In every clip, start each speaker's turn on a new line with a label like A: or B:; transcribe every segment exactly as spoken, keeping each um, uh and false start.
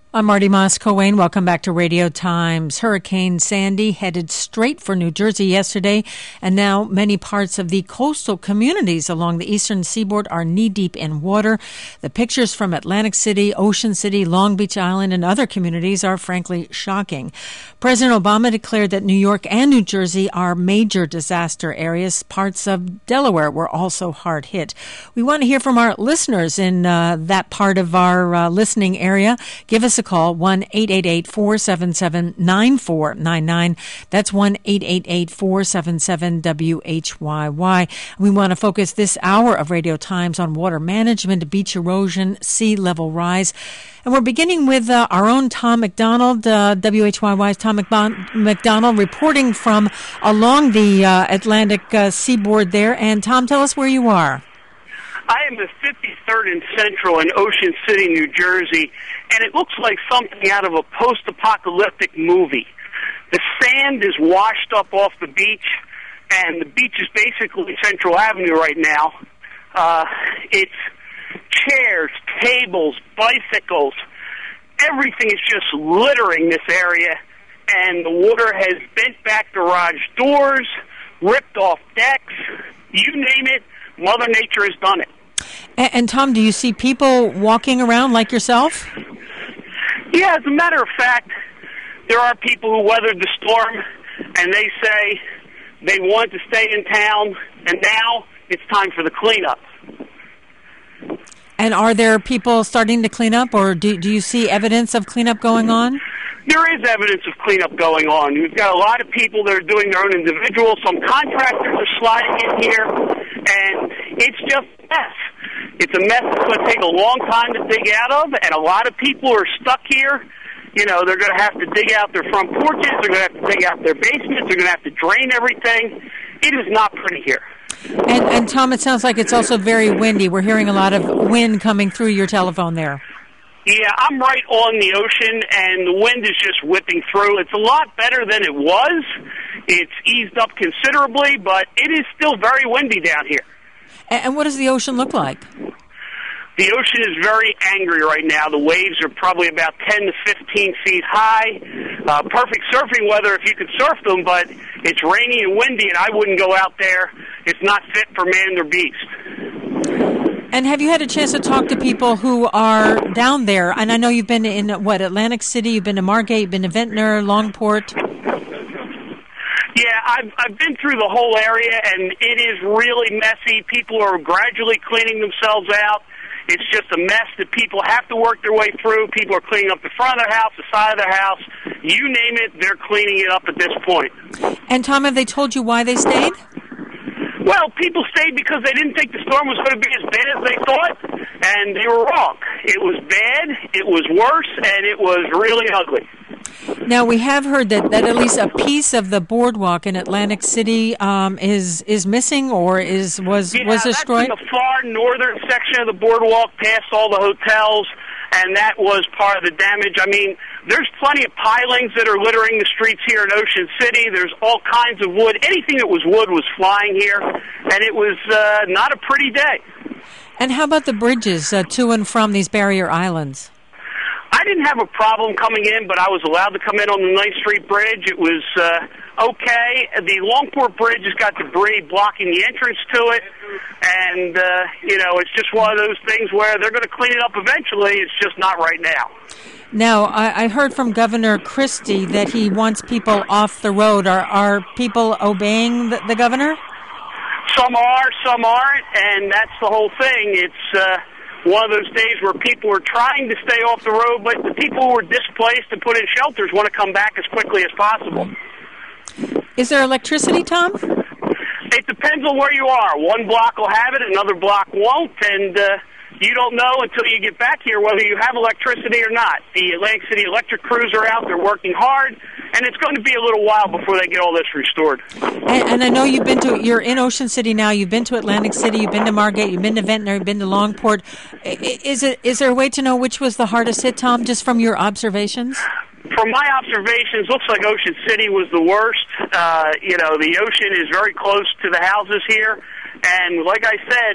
A: I'm Marty Moss-Coane. Welcome back to Radio Times. Hurricane Sandy headed straight for New Jersey yesterday, and now many parts of the coastal communities along the eastern seaboard are knee-deep in water. The pictures from Atlantic City, Ocean City, Long Beach Island, and other communities are frankly shocking. President Obama declared that New York and New Jersey are major disaster areas. Parts of Delaware were also hard hit. We want to hear from our listeners in uh, that part of our uh, listening area. Give us a call, one eight eight eight, four seven seven, nine four nine nine. That's one eight eight eight, four seven seven, W H Y Y. We want to focus this hour of Radio Times on water management, beach erosion, sea level rise. And we're beginning with uh, our own Tom McDonald, uh, W H Y Y's Tom McBon- McDonald, reporting from along the uh, Atlantic uh, seaboard there. And Tom, tell us where you are.
B: I am at fifty-third and Central in Ocean City, New Jersey, and it looks like something out of a post-apocalyptic movie. The sand is washed up off the beach, and the beach is basically Central Avenue right now. Uh, it's chairs, tables, bicycles, everything is just littering this area, and the water has bent back garage doors, ripped off decks, you name it, Mother Nature has done it.
A: And, and Tom, do you see people walking around like yourself?
B: Yeah, as a matter of fact, there are people who weathered the storm, and they say they want to stay in town, and now it's time for the cleanup.
A: And are there people starting to clean up, or do, do you see evidence of cleanup going on?
B: There is evidence of cleanup going on. We've got a lot of people that are doing their own individual. Some contractors are sliding in here, and it's just a mess. It's a mess that's going to take a long time to dig out of, and a lot of people are stuck here. You know, they're going to have to dig out their front porches. They're going to have to dig out their basements. They're going to have to drain everything. It is not pretty here.
A: And, and Tom, it sounds like it's also very windy. We're hearing a lot of wind coming through your telephone there.
B: Yeah, I'm right on the ocean, and the wind is just whipping through. It's a lot better than it was. It's eased up considerably, but it is still very windy down here.
A: And, and what does the ocean look like?
B: The ocean is very angry right now. The waves are probably about ten to fifteen feet high. Uh, perfect surfing weather if you could surf them, but it's rainy and windy, and I wouldn't go out there. It's not fit for man or beast.
A: And have you had a chance to talk to people who are down there? And I know you've been in, what, Atlantic City, you've been to Margate, you've been to Ventnor, Longport.
B: Yeah, I've, I've been through the whole area, and it is really messy. People are gradually cleaning themselves out. It's just a mess that people have to work their way through. People are cleaning up the front of their house, the side of their house. You name it, they're cleaning it up at this point.
A: And, Tom, have they told you why they stayed?
B: Well, people stayed because they didn't think the storm was going to be as bad as they thought, and they were wrong. It was bad, it was worse, and it was really ugly.
A: Now, we have heard that, that at least a piece of the boardwalk in Atlantic City um, is is missing or is was
B: yeah,
A: was destroyed?
B: That's in the far northern section of the boardwalk, past all the hotels, and that was part of the damage. I mean, there's plenty of pilings that are littering the streets here in Ocean City. There's all kinds of wood. Anything that was wood was flying here, and it was uh, not a pretty day.
A: And how about the bridges uh, to and from these barrier islands?
B: I didn't have a problem coming in, but I was allowed to come in on the ninth Street Bridge. It was uh, okay. The Longport Bridge has got debris blocking the entrance to it, and, uh, you know, it's just one of those things where they're going to clean it up eventually. It's just not right now.
A: Now, I, I heard from Governor Christie that he wants people off the road. Are, are people obeying the, the governor?
B: Some are, some aren't, and that's the whole thing. It's uh, one of those days where people are trying to stay off the road, but the people who are displaced and put in shelters want to come back as quickly as possible.
A: Is there electricity, Tom?
B: It depends on where you are. One block will have it, another block won't, and uh, you don't know until you get back here whether you have electricity or not. The Atlantic City electric crews are out. They're working hard, and it's going to be a little while before they get all this restored.
A: And, and I know you've been to, you're in Ocean City now, you've been to Atlantic City, you've been to Margate, you've been to Ventnor, you've been to Longport. Is it is there a way to know which was the hardest hit, Tom, just from your observations?
B: From my observations, looks like Ocean City was the worst. Uh, you know, the ocean is very close to the houses here, and like I said,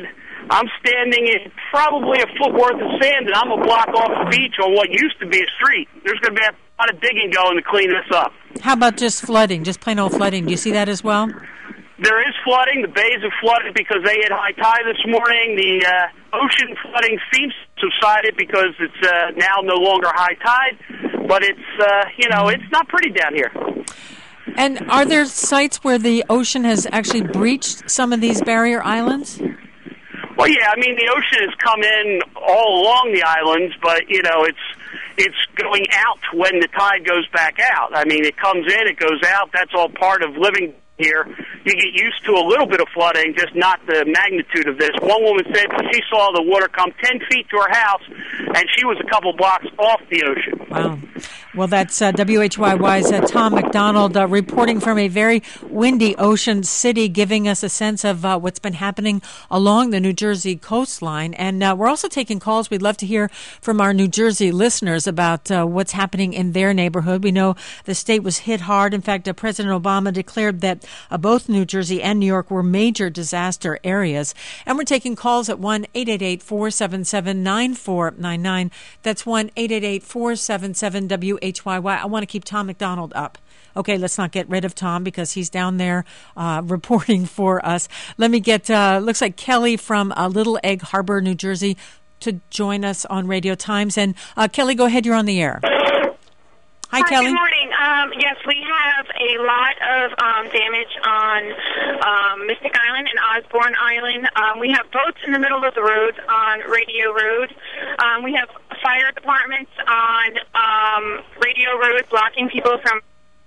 B: I'm standing in probably a foot worth of sand, and I'm a block off the beach on what used to be a street. There's going to be a lot of digging going to clean this up.
A: How about just flooding, just plain old flooding? Do you see that as well?
B: There is flooding. The bays have flooded because they had high tide this morning. The uh, ocean flooding seems subsided because it's uh, now no longer high tide. But it's, uh, you know, it's not pretty down here.
A: And are there sites where the ocean has actually breached some of these barrier islands?
B: Well, yeah, I mean, the ocean has come in all along the islands, but, you know, it's it's going out when the tide goes back out. I mean, it comes in, it goes out. That's all part of living here. You get used to a little bit of flooding, just not the magnitude of this. One woman said she saw the water come ten feet to her house, and she was a couple blocks off the ocean.
A: Wow. Well, that's uh, W H Y Y's uh, Tom McDonald uh, reporting from a very windy ocean city, giving us a sense of uh, what's been happening along the New Jersey coastline. And uh, we're also taking calls. We'd love to hear from our New Jersey listeners about uh, what's happening in their neighborhood. We know the state was hit hard. In fact, uh, President Obama declared that uh, both New Jersey and New York were major disaster areas. And we're taking calls at one eight eight eight, four seven seven, nine four nine nine. That's one eight eight eight, four seven seven, W H Y Y. I want to keep Tom McDonald up. Okay, let's not get rid of Tom because he's down there uh, reporting for us. Let me get, uh, looks like Kelly from uh, Little Egg Harbor, New Jersey, to join us on Radio Times. And uh, Kelly, go ahead. You're on the air. Hi,
C: Hi,
A: Kelly.
C: Good morning. Um, yes, we have a lot of um, damage on um, Mystic Island and Osborne Island. Um, we have boats in the middle of the road on Radio Road. Um, we have fire departments on um, Radio Road blocking people from...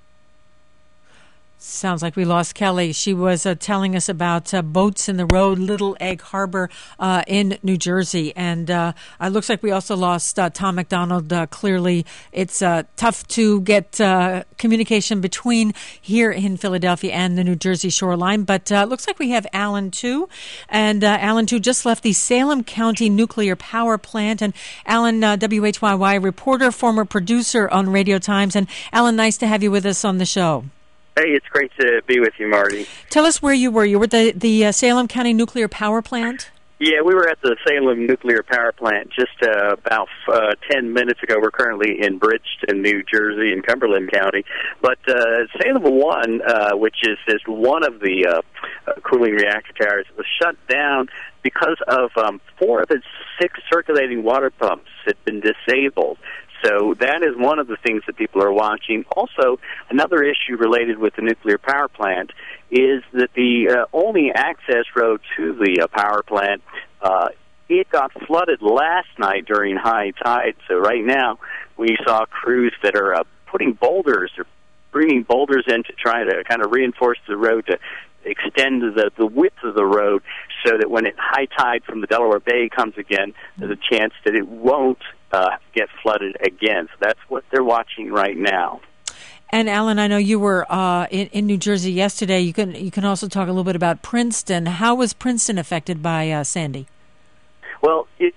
A: Sounds like we lost Kelly. She was uh, telling us about uh, boats in the road, Little Egg Harbor uh, in New Jersey. And uh, it looks like we also lost uh, Tom McDonald. Uh, clearly, it's uh, tough to get uh, communication between here in Philadelphia and the New Jersey shoreline. But uh, it looks like we have Alan, too. And uh, Alan, too, just left the Salem County Nuclear Power Plant. And Alan, uh, W H Y Y reporter, former producer on Radio Times. And Alan, nice to have you with us on the show.
D: Hey, it's great to be with you, Marty.
A: Tell us where you were. You were at the, the uh, Salem County Nuclear Power Plant?
D: Yeah, we were at the Salem Nuclear Power Plant just uh, about uh, ten minutes ago. We're currently in Bridgeton, New Jersey, in Cumberland County. But uh, Salem one, uh, which is, is one of the uh, uh, cooling reactor towers, was shut down because of um, four of its six circulating water pumps had been disabled. So that is one of the things that people are watching. Also, another issue related with the nuclear power plant is that the uh, only access road to the uh, power plant, uh, it got flooded last night during high tide. So right now we saw crews that are uh, putting boulders or bringing boulders in to try to kind of reinforce the road to extend the, the width of the road so that when it high tide from the Delaware Bay comes again, there's a chance that it won't uh, get flooded again. So that's what they're watching right now.
A: And Alan, I know you were uh, in, in New Jersey yesterday. You can you can also talk a little bit about Princeton. How was Princeton affected by uh, Sandy?
D: Well, it,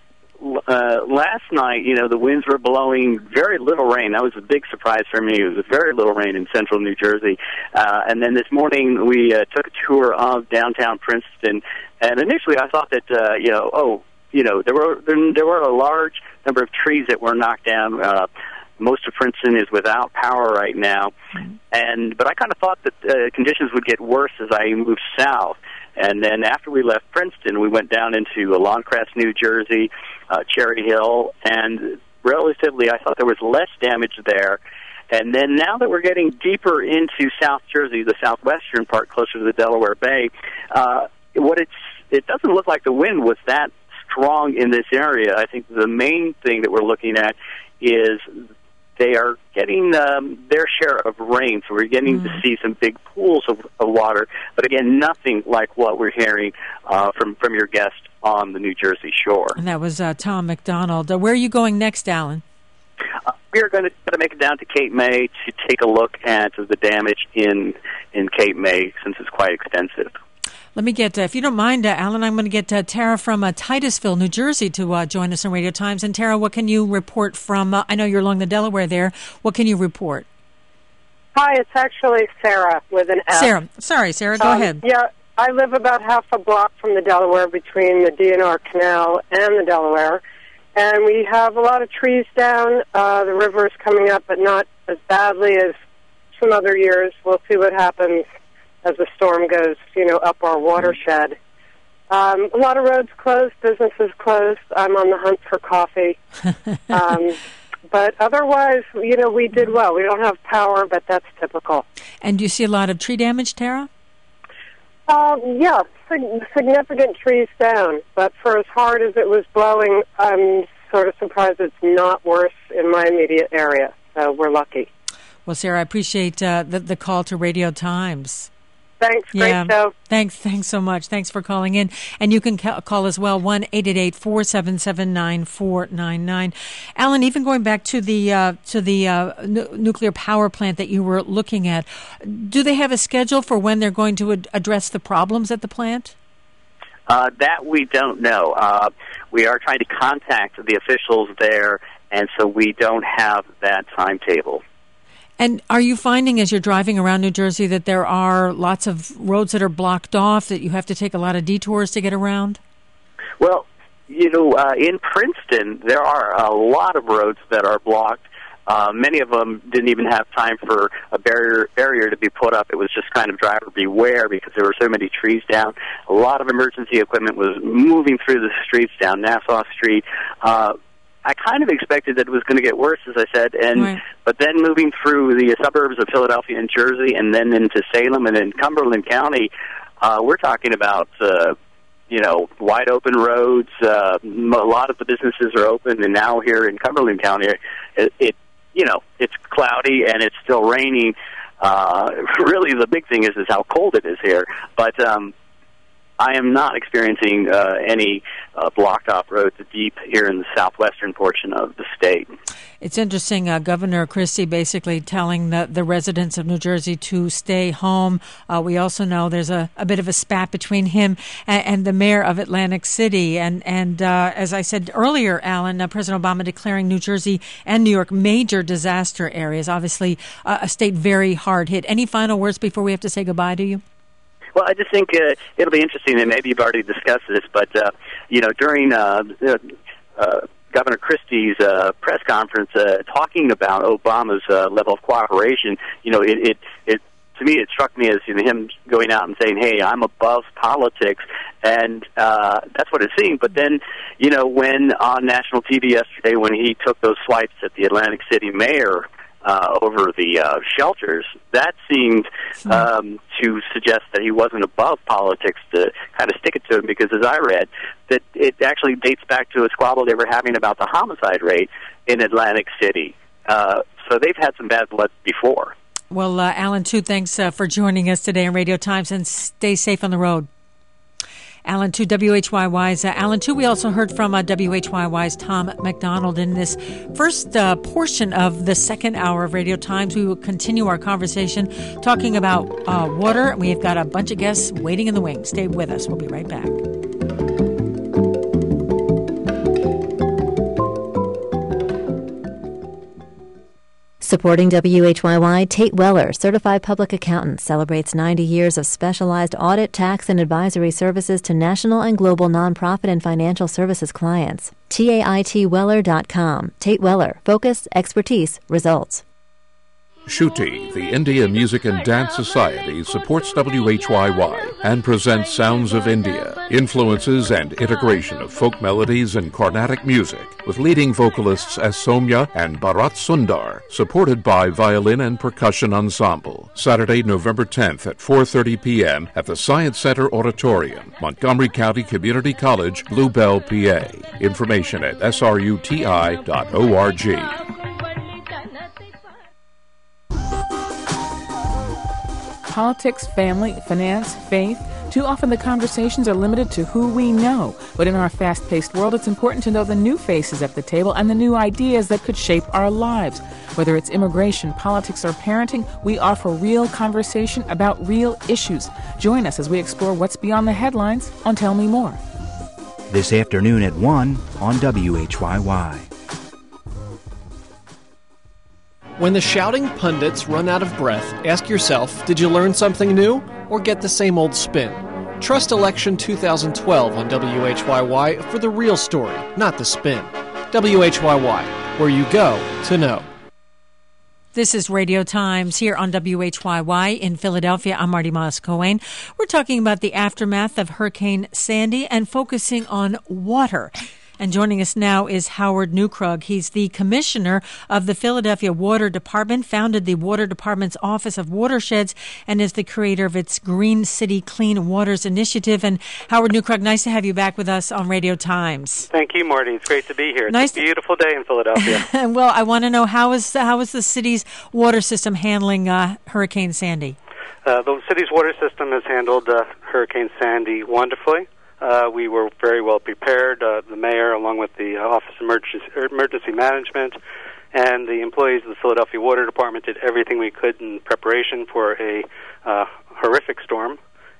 D: uh, last night, you know, the winds were blowing, very little rain. That was a big surprise for me. It was very little rain in central New Jersey. Uh, and then this morning we uh, took a tour of downtown Princeton. And initially I thought that, uh, you know, oh, you know, there were there, there were a large number of trees that were knocked down. Uh, most of Princeton is without power right now. Mm-hmm. And but I kind of thought that uh, conditions would get worse as I moved south. And then after we left Princeton, we went down into Lawncrest, New Jersey, uh, Cherry Hill, and relatively I thought there was less damage there. And then now that we're getting deeper into South Jersey, the southwestern part closer to the Delaware Bay, uh, what it's it doesn't look like the wind was that strong in this area. I think the main thing that we're looking at is they are getting um, their share of rain, so we're getting mm. to see some big pools of, of water. But again, nothing like what we're hearing uh, from, from your guest on the New Jersey shore.
A: And that was uh, Tom McDonald. Uh, where are you going next, Alan?
D: Uh, we are going to, going to make it down to Cape May to take a look at the damage in in Cape May, since it's quite extensive.
A: Let me get, uh, if you don't mind, uh, Alan, I'm going to get uh, Tara from uh, Titusville, New Jersey, to uh, join us on Radio Times. And Tara, what can you report from, uh, I know you're along the Delaware there, what can you report?
E: Hi, it's actually Sarah with an F.
A: Sarah. Sorry, Sarah, go
E: um,
A: ahead.
E: Yeah, I live about half a block from the Delaware, between the D N R Canal and the Delaware, and we have a lot of trees down. Uh, the river is coming up, but not as badly as some other years. We'll see what happens as the storm goes, you know, up our watershed. Um, a lot of roads closed, businesses closed. I'm on the hunt for coffee. um, but otherwise, you know, we did well. We don't have power, but that's typical.
A: And do you see a lot of tree damage, Tara?
E: Um, yeah, sig- significant trees down. But for as hard as it was blowing, I'm sort of surprised it's not worse in my immediate area. So we're lucky.
A: Well, Sarah, I appreciate uh, the, the call to Radio Times.
E: Thanks. Great
A: yeah.
E: show.
A: Thanks. Thanks so much. Thanks for calling in. And you can ca- call as well, one eight eight eight, four seven seven, nine four nine nine. Alan, even going back to the uh, to the uh, n- nuclear power plant that you were looking at, do they have a schedule for when they're going to ad- address the problems at the plant?
D: Uh, that we don't know. Uh, we are trying to contact the officials there, and so we don't have that timetable.
A: And are you finding as you're driving around New Jersey that there are lots of roads that are blocked off, that you have to take a lot of detours to get around?
D: Well, you know, uh, in Princeton, there are a lot of roads that are blocked. Uh, many of them didn't even have time for a barrier barrier to be put up. It was just kind of driver beware because there were so many trees down. A lot of emergency equipment was moving through the streets down Nassau Street. Uh, I kind of expected that it was going to get worse, as I said, and
A: right.
D: but then moving through the suburbs of Philadelphia and Jersey, and then into Salem and in Cumberland County, uh, we're talking about uh, you know wide open roads. Uh, a lot of the businesses are open, and now here in Cumberland County, it, it you know it's cloudy and it's still raining. Uh, really, the big thing is is how cold it is here, but. Um, I am not experiencing uh, any uh, blocked-off roads deep here in the southwestern portion of the state.
A: It's interesting, uh, Governor Christie basically telling the, the residents of New Jersey to stay home. Uh, we also know there's a, a bit of a spat between him and, and the mayor of Atlantic City. And, and uh, as I said earlier, Alan, uh, President Obama declaring New Jersey and New York major disaster areas, obviously uh, a state very hard hit. Any final words before we have to say goodbye to you?
D: Well, I just think uh, it'll be interesting, and maybe you've already discussed this, but, uh, you know, during uh, uh, Governor Christie's uh, press conference uh, talking about Obama's uh, level of cooperation, you know, it, it, it to me, it struck me as you know, him going out and saying, hey, I'm above politics, and uh, that's what it seemed. But then, you know, when on national T V yesterday, when he took those swipes at the Atlantic City mayor, Uh, over the uh, shelters, that seemed um, to suggest that he wasn't above politics to kind of stick it to him, because as I read, that it actually dates back to a squabble they were having about the homicide rate in Atlantic City. Uh, so they've had some bad blood before.
A: Well, uh, Alan, too, thanks uh, for joining us today on Radio Times, and stay safe on the road. Alan two, W H Y Y's uh, Alan two. We also heard from uh, W H Y Y's Tom McDonald in this first uh, portion of the second hour of Radio Times. We will continue our conversation talking about uh, water. We've got a bunch of guests waiting in the wings. Stay with us. We'll be right back.
F: Supporting W H Y Y, Tate Weller, Certified Public Accountant, celebrates ninety years of specialized audit, tax, and advisory services to national and global nonprofit and financial services clients. Tait Weller dot com. Tate Weller. Focus, expertise, results.
G: Shruti, the India Music and Dance Society, supports W H Y Y and presents Sounds of India, influences and integration of folk melodies and Carnatic music, with leading vocalists as Soumya and Bharat Sundar, supported by Violin and Percussion Ensemble. Saturday, November tenth at four thirty p.m. at the Science Center Auditorium, Montgomery County Community College, Blue Bell, P A. Information at S R U T I dot org.
H: Politics, family, finance, faith. Too often the conversations are limited to who we know. But in our fast-paced world, it's important to know the new faces at the table and the new ideas that could shape our lives. Whether it's immigration, politics, or parenting, we offer real conversation about real issues. Join us as we explore what's beyond the headlines on Tell Me More.
I: This afternoon at one on W H Y Y.
J: When the shouting pundits run out of breath, ask yourself, did you learn something new or get the same old spin? Trust Election two thousand twelve on W H Y Y for the real story, not the spin. W H Y Y, where you go to know.
A: This is Radio Times here on W H Y Y in Philadelphia. I'm Marty Moss-Cohen. We're talking about the aftermath of Hurricane Sandy and focusing on water. And joining us now is Howard Neukrug. He's the commissioner of the Philadelphia Water Department, founded the Water Department's Office of Watersheds, and is the creator of its Green City Clean Waters Initiative. And Howard Neukrug, nice to have you back with us on Radio Times.
K: Thank you, Marty. It's great to be here. It's
A: nice
K: a beautiful day in Philadelphia.
A: Well, I want to know, how is, how is the city's water system handling uh, Hurricane Sandy?
K: Uh, the city's water system has handled uh, Hurricane Sandy wonderfully. Uh, we were very well prepared. Uh, the mayor, along with the uh, Office of Emergency, Emergency Management, and the employees of the Philadelphia Water Department did everything we could in preparation for a uh, horrific storm.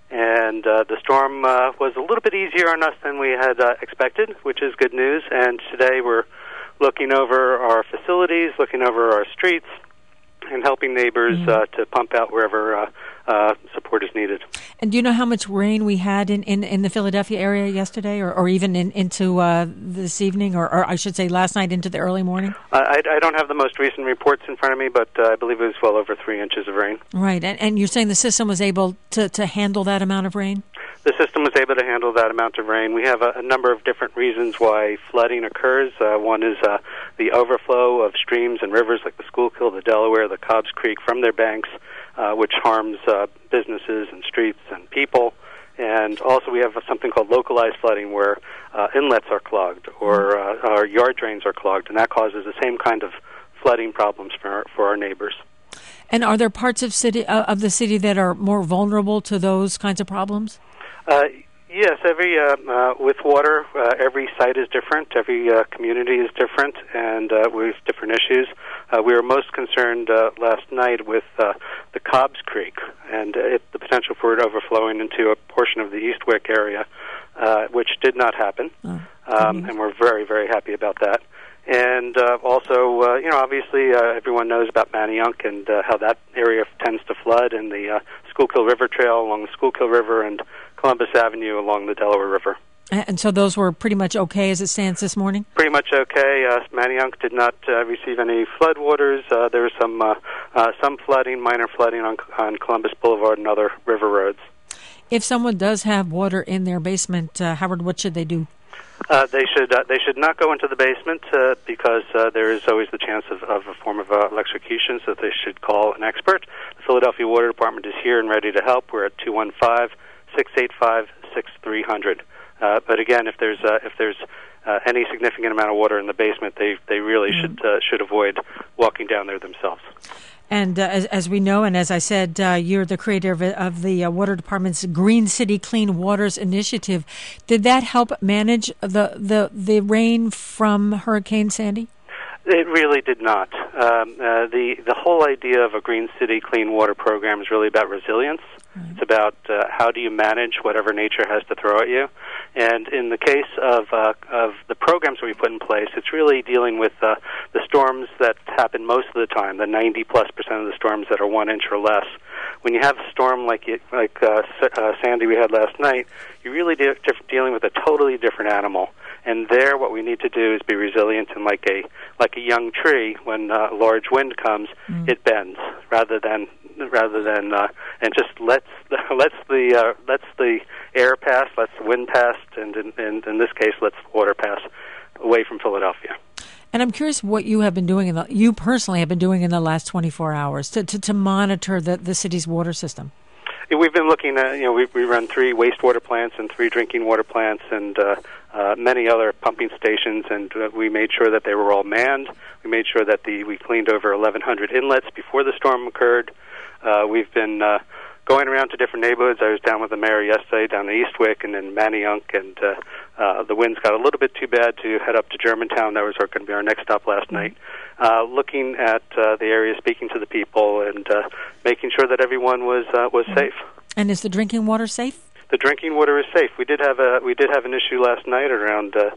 K: And uh, the storm uh, was a little bit easier on us than we had uh, expected, which is good news. And today we're looking over our facilities, looking over our streets, and helping neighbors mm. uh, to pump out wherever uh, uh, support is needed.
A: And do you know how much rain we had in, in, in the Philadelphia area yesterday, or, or even in, into uh, this evening, or, or I should say last night into the early morning?
K: Uh, I, I don't have the most recent reports in front of me, but uh, I believe it was well over three inches of rain.
A: Right, and, and you're saying the system was able to, to handle that amount of rain?
K: The system was able to handle that amount of rain. We have a, a number of different reasons why flooding occurs. Uh, one is uh, the overflow of streams and rivers like the Schuylkill, the Delaware, the Cobbs Creek from their banks, uh, which harms uh, businesses and streets and people. And also we have something called localized flooding, where uh, inlets are clogged or uh, our yard drains are clogged, and that causes the same kind of flooding problems for our, for our neighbors.
A: And are there parts of city uh, of the city that are more vulnerable to those kinds of problems?
K: Uh, yes, every uh, uh, with water, uh, every site is different. Every uh, community is different, and uh, we have different issues. Uh, we were most concerned uh, last night with uh, the Cobbs Creek and uh, it, the potential for it overflowing into a portion of the Eastwick area, uh, which did not happen, oh. um, mm-hmm. and we're very, very happy about that. And uh, also, uh, you know, obviously uh, everyone knows about Manayunk and uh, how that area tends to flood, and the uh, Schuylkill River Trail along the Schuylkill River and Columbus Avenue along the Delaware River.
A: And so those were pretty much okay as it stands this morning?
K: Pretty much okay. Uh, Manayunk did not uh, receive any floodwaters. Uh, there was some uh, uh, some flooding, minor flooding on, on Columbus Boulevard and other river roads.
A: If someone does have water in their basement, uh, Howard, what should they do?
K: Uh, they should uh, they should not go into the basement uh, because uh, there is always the chance of, of a form of uh, electrocution, so they should call an expert. The Philadelphia Water Department is here and ready to help. We're at two one five, six eight five, six three zero zero. Uh, but again, if there's uh, if there's uh, any significant amount of water in the basement, they they really mm. should uh, should avoid walking down there themselves.
A: And uh, as, as we know, and as I said, uh, you're the creator of, of the uh, Water Department's Green City Clean Waters Initiative. Did that help manage the, the, the rain from Hurricane Sandy?
K: It really did not. Um, uh, the the whole idea of a Green City Clean Water program is really about resilience. Right. It's about uh, how do you manage whatever nature has to throw at you. And in the case of uh, of the programs that we put in place, it's really dealing with uh, the storms that happen most of the time, the ninety plus percent of the storms that are one inch or less. When you have a storm like it, like uh, uh, Sandy we had last night, you're really de- dealing with a totally different animal. And there, what we need to do is be resilient, and like a like a young tree, when uh, a large wind comes, mm. it bends rather than rather than uh, and just lets the, lets the uh, lets the air pass, lets the wind pass, and in, in, in this case, lets the water pass away from Philadelphia.
A: And I'm curious what you have been doing, in the, you personally have been doing in the last twenty-four hours to to, to monitor the, the city's water system.
K: We've been looking at, you know, we, we run three wastewater plants and three drinking water plants and uh, uh, many other pumping stations, and uh, we made sure that they were all manned. We made sure that the we cleaned over eleven hundred inlets before the storm occurred. Uh, we've been uh, going around to different neighborhoods. I was down with the mayor yesterday down in Eastwick and in Manayunk, and uh, uh, the winds got a little bit too bad to head up to Germantown. That was going to be our next stop last night. Uh, looking at uh, the area, speaking to the people, and uh, making sure that everyone was uh, was safe.
A: And is the drinking water safe?
K: The drinking water is safe. We did have a we did have an issue last night around uh,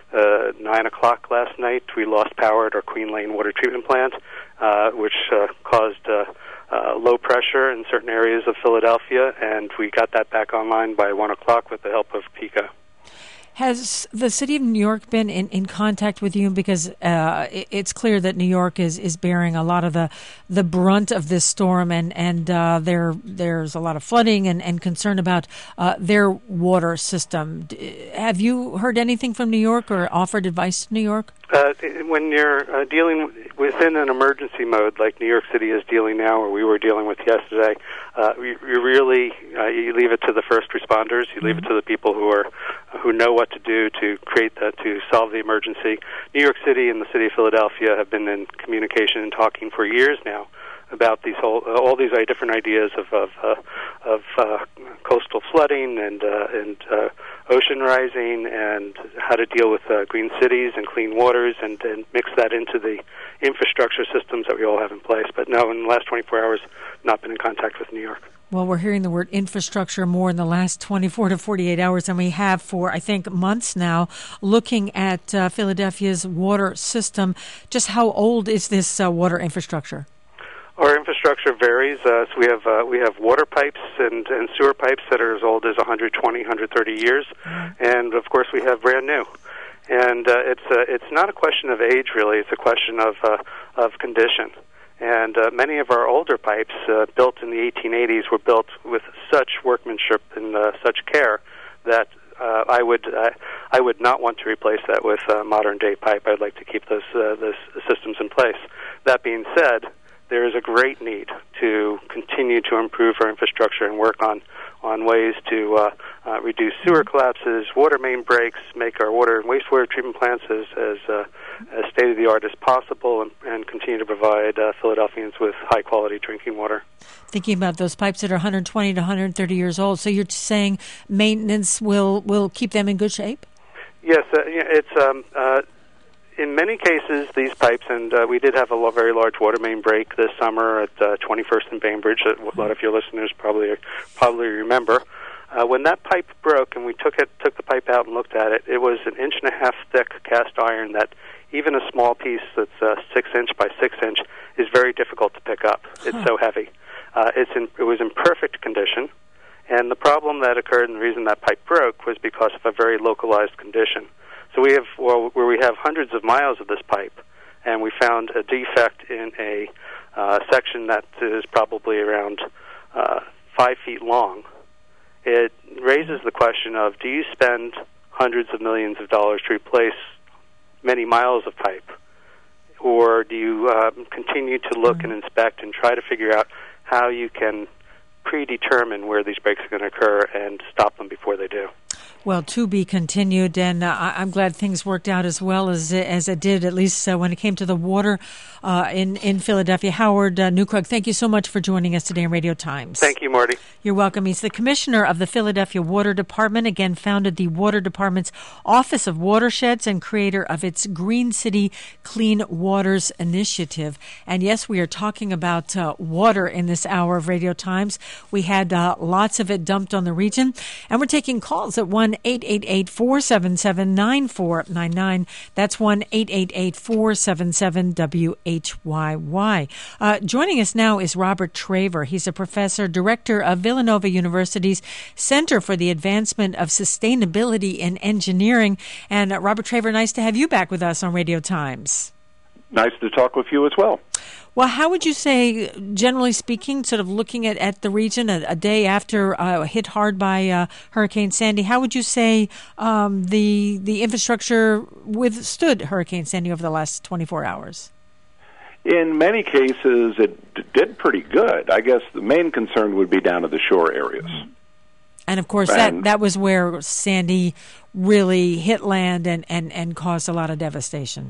K: uh, nine o'clock last night, we lost power at our Queen Lane water treatment plant, uh, which uh, caused uh, uh, low pressure in certain areas of Philadelphia, and we got that back online by one o'clock with the help of PECO.
A: Has the city of New York been in, in contact with you? Because uh, it, it's clear that New York is, is bearing a lot of the the brunt of this storm, and and uh, there there's a lot of flooding and, and concern about uh, their water system. Have you heard anything from New York or offered advice to New York?
K: Uh, when you're uh, dealing within an emergency mode like New York City is dealing now, or we were dealing with yesterday, uh, you, you really uh, you leave it to the first responders. You leave it to the people who are who know what to do to create that, to solve the emergency. New York City and the city of Philadelphia have been in communication and talking for years now about these whole uh, all these uh, different ideas of of, uh, of uh, coastal flooding and uh, and uh, ocean rising, and how to deal with uh, green cities and clean waters, and, and mix that into the infrastructure systems that we all have in place. But no, in the last twenty-four hours, not been in contact with New York.
A: Well, we're hearing the word infrastructure more in the last twenty-four to forty-eight hours than we have for, I think, months now, looking at uh, Philadelphia's water system. Just how old is this uh, water infrastructure?
K: Our infrastructure varies. Uh, so we have uh, we have water pipes and, and sewer pipes that are as old as one hundred twenty, one hundred thirty years, mm-hmm. and of course we have brand new. And uh, it's uh, it's not a question of age, really. It's a question of uh, of condition. And uh, many of our older pipes, uh, built in the eighteen eighties, were built with such workmanship and uh, such care that uh, I would uh, I would not want to replace that with uh, modern day pipe. I'd like to keep those uh, those systems in place. That being said, there is a great need to continue to improve our infrastructure and work on, on ways to uh, uh, reduce sewer collapses, water main breaks, make our water and wastewater treatment plants as, as, uh, as state-of-the-art as possible, and, and continue to provide uh, Philadelphians with high-quality drinking water.
A: Thinking about those pipes that are one hundred twenty to one hundred thirty years old, so you're saying maintenance will, will keep them in good shape?
K: Yes, uh, it's... Um, uh, In many cases, these pipes, and uh, we did have a lo- very large water main break this summer at uh, twenty-first and Bainbridge that a lot of your listeners probably probably remember. Uh, when that pipe broke and we took it, took the pipe out and looked at it, it was an inch and a half thick cast iron that even a small piece that's uh, six inch by six inch is very difficult to pick up. It's huh. so heavy. Uh, it's in, it was in perfect condition, and the problem that occurred and the reason that pipe broke was because of a very localized condition. So we have, well, where we have hundreds of miles of this pipe, and we found a defect in a uh, section that is probably around uh, five feet long. It raises the question of, do you spend hundreds of millions of dollars to replace many miles of pipe, or do you uh, continue to look and inspect and try to figure out how you can predetermine where these breaks are going to occur and stop them before they do?
A: Well, to be continued, and uh, I'm glad things worked out as well as as it did, at least uh, when it came to the water uh, in, in Philadelphia. Howard uh, Neukrug, thank you so much for joining us today on Radio Times.
K: Thank you, Marty.
A: You're welcome. He's the commissioner of the Philadelphia Water Department, again founded the Water Department's Office of Watersheds and creator of its Green City Clean Waters Initiative. And yes, we are talking about uh, water in this hour of Radio Times. We had uh, lots of it dumped on the region, and we're taking calls at one eight eight eight, four seven seven, nine four nine nine. That's one eight eight eight, four seven seven, W H Y Y. Uh, joining us now is Robert Traver. He's a professor, director of Villanova University's Center for the Advancement of Sustainability in Engineering. And uh, Robert Traver, nice to have you back with us on Radio Times.
L: Nice to talk with you as well.
A: Well, how would you say, generally speaking, sort of looking at, at the region a, a day after uh, hit hard by uh, Hurricane Sandy, how would you say um, the the infrastructure withstood Hurricane Sandy over the last twenty-four hours?
L: In many cases, it d- did pretty good. I guess the main concern would be down to the shore areas.
A: And, of course, and, that, that was where Sandy really hit land and, and, and caused a lot of devastation.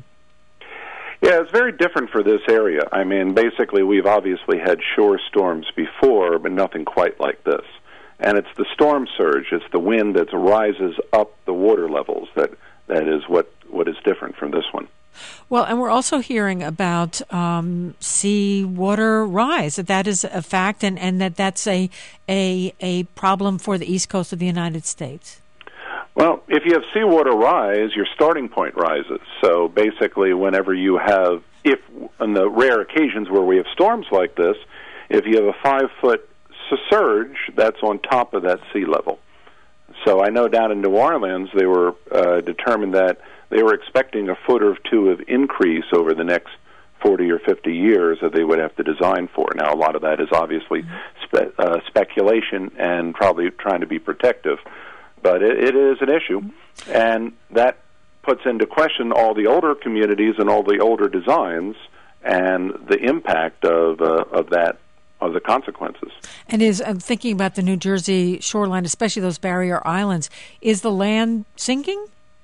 L: Yeah, it's very different for this area. I mean, basically, we've obviously had shore storms before, but nothing quite like this. And it's the storm surge, it's the wind that rises up the water levels that, that is what, what is different from this one.
A: Well, and we're also hearing about um, sea water rise, that that is a fact, and, and that that's a, a, a problem for the east coast of the United States.
L: Well, it if you have seawater rise, your starting point rises. So basically, whenever you have, if on the rare occasions where we have storms like this, if you have a five-foot surge, that's on top of that sea level. So I know down in New Orleans, they were uh, determined that they were expecting a foot or two of increase over the next forty or fifty years that they would have to design for. Now, a lot of that is obviously spe- uh, speculation and probably trying to be protective, but it, it is an issue, and that puts into question all the older communities and all the older designs and the impact of uh, of that, of the consequences.
A: And is, I'm thinking about the New Jersey shoreline, especially those barrier islands, is the land sinking?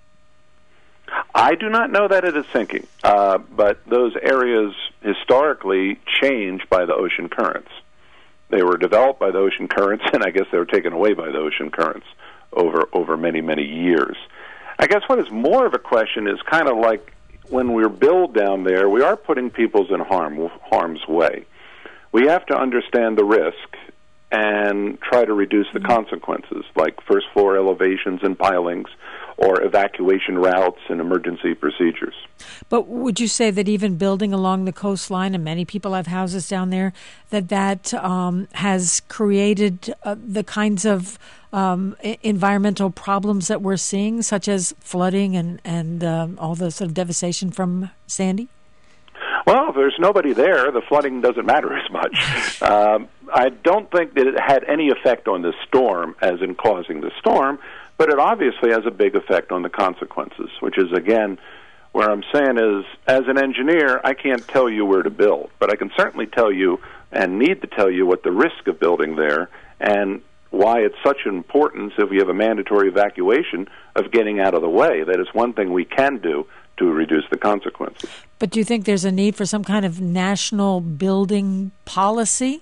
L: I do not know that it is sinking, uh, but those areas historically changed by the ocean currents. They were developed by the ocean currents, and I guess they were taken away by the ocean currents over over many, many years. I guess what is more of a question is kind of like when we build down there, we are putting peoples in harm harm's way. We have to understand the risk and try to reduce the consequences, like first floor elevations and pilings, or evacuation routes and emergency procedures.
A: But would you say that even building along the coastline, and many people have houses down there, that that um, has created uh, the kinds of um, environmental problems that we're seeing, such as flooding and, and um, all the sort of devastation from Sandy?
L: Well, if there's nobody there, the flooding doesn't matter as much. um, I don't think that it had any effect on the storm, as in causing the storm, but it obviously has a big effect on the consequences, which is, again, where I'm saying is, as an engineer, I can't tell you where to build, but I can certainly tell you and need to tell you what the risk of building there and why it's such an importance if we have a mandatory evacuation of getting out of the way. That is one thing we can do to reduce the consequences.
A: But do you think there's a need for some kind of national building policy?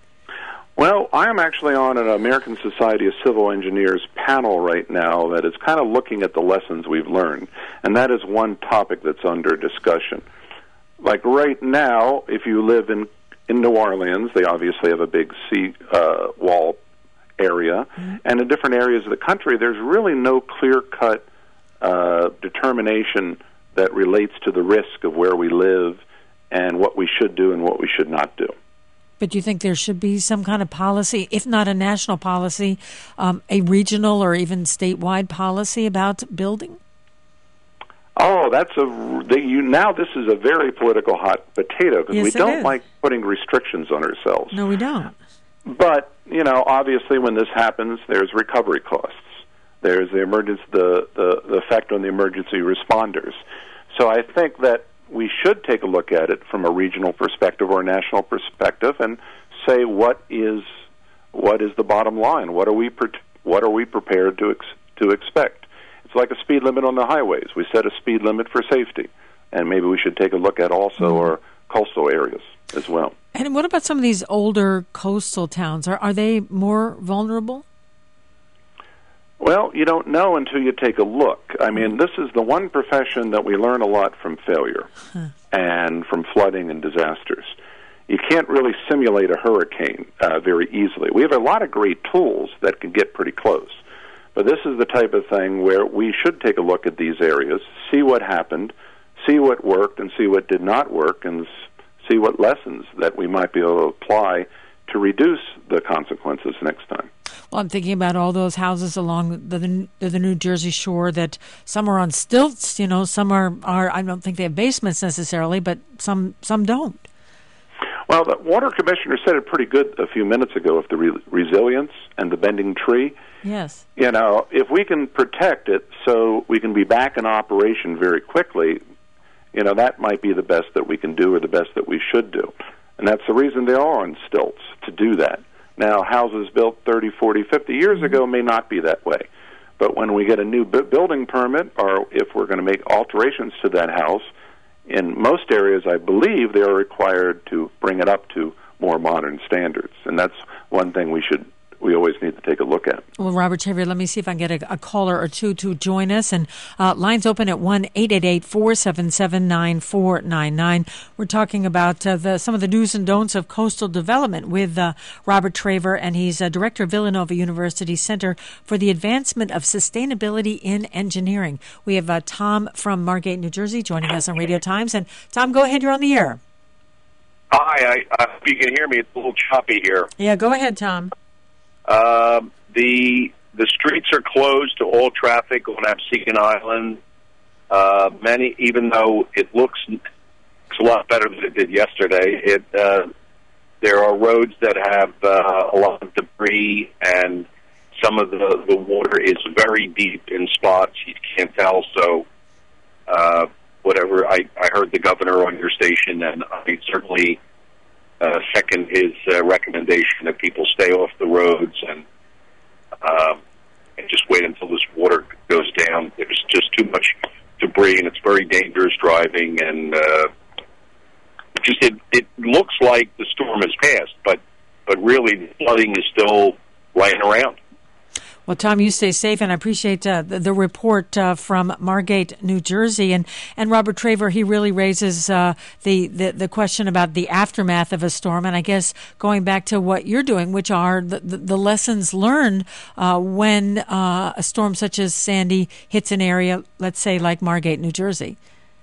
L: Well, I am actually on an American Society of Civil Engineers panel right now that is kind of looking at the lessons we've learned, and that is one topic that's under discussion. Like right now, if you live in, in New Orleans, they obviously have a big sea uh, wall area, mm-hmm. and in different areas of the country, there's really no clear-cut uh, determination that relates to the risk of where we live and what we should do and what we should not do.
A: But do you think there should be some kind of policy, if not a national policy, um, a regional or even statewide policy about building?
L: Oh, that's a they, you, now this is a very political hot potato because
A: yes,
L: we don't
A: is.
L: like putting restrictions on ourselves.
A: No, we don't.
L: But, you know, obviously when this happens, there's recovery costs. There's the emergency, the, the, the effect on the emergency responders. So I think that we should take a look at it from a regional perspective or a national perspective and say what is what is the bottom line? What are we pre- what are we prepared to ex- to expect? It's like a speed limit on the highways. We set a speed limit for safety, and maybe we should take a look at also mm-hmm. our coastal areas as well.
A: And what about some of these older coastal towns? Are are they more vulnerable?
L: Well, you don't know until you take a look. I mean, this is the one profession that we learn a lot from failure huh. and from flooding and disasters. You can't really simulate a hurricane uh, very easily. We have a lot of great tools that can get pretty close. But this is the type of thing where we should take a look at these areas, see what happened, see what worked and see what did not work, and see what lessons that we might be able to apply to reduce the consequences next time.
A: Well, I'm thinking about all those houses along the, the the New Jersey shore that some are on stilts, you know, some are, are I don't think they have basements necessarily, but some some don't.
L: Well, the water commissioner said it pretty good a few minutes ago with the re- resilience and the bending tree.
A: Yes.
L: You know, if we can protect it so we can be back in operation very quickly, you know, that might be the best that we can do or the best that we should do. And that's the reason they are on stilts, to do that. Now, houses built thirty, forty, fifty years ago may not be that way. But when we get a new bu- building permit, or if we're going to make alterations to that house, in most areas, I believe, they are required to bring it up to more modern standards. And that's one thing we should we always need to take a look at.
A: Well, Robert Traver, let me see if I can get a, a caller or two to join us. And uh, lines open at one eight eight eight, four seven seven, nine four nine nine. We're talking about uh, the, some of the do's and don'ts of coastal development with uh, Robert Traver, and he's uh, director of Villanova University Center for the Advancement of Sustainability in Engineering. We have uh, Tom from Margate, New Jersey, joining us on Radio Times. And Tom, go ahead. You're on the air.
M: Hi. I, uh, if you can hear me, it's a little choppy here.
A: Yeah, go ahead, Tom.
M: Um, the the streets are closed to all traffic on Absecon Island. Uh, many, even though it looks, looks a lot better than it did yesterday, it uh, there are roads that have uh, a lot of debris, and some of the, the water is very deep in spots. You can't tell. So, uh, whatever I, I heard the governor on your station, and I certainly. Uh, second his uh, recommendation that people stay off the roads and um, and just wait until this water goes down. There's just too much debris, and it's very dangerous driving. And uh, just it, it looks like the storm has passed, but but really the flooding is still lying around.
A: Well, Tom, you stay safe, and I appreciate uh, the, the report uh, from Margate, New Jersey. And, and Robert Traver, he really raises uh, the, the, the question about the aftermath of a storm, and I guess going back to what you're doing, which are the, the, the lessons learned uh, when uh, a storm such as Sandy hits an area, let's say, like Margate, New Jersey.